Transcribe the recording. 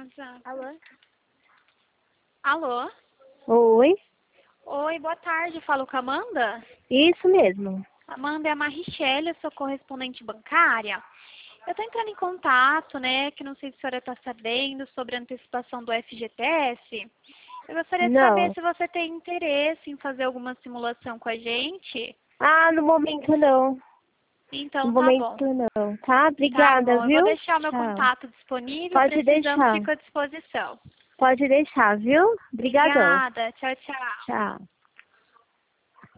WhatsApp. Alô? Alô? Oi? Oi, boa tarde. Falo com a Amanda? Isso mesmo. Amanda, é a Marichelle, eu sou correspondente bancária. Eu estou entrando em contato, né, que não sei se a senhora está sabendo, sobre a antecipação do FGTS. Eu gostaria de saber Não. se você tem interesse em fazer alguma simulação com a gente. Ah, no momento não. No Então, tá momento bom. não. Tá? Tá Obrigada, bom. Eu vou viu? deixar o meu Tchau. contato disponível. Pode Precisando, deixar. fico à disposição. Pode deixar, viu? Obrigadão. Obrigada. Tchau, tchau. Tchau.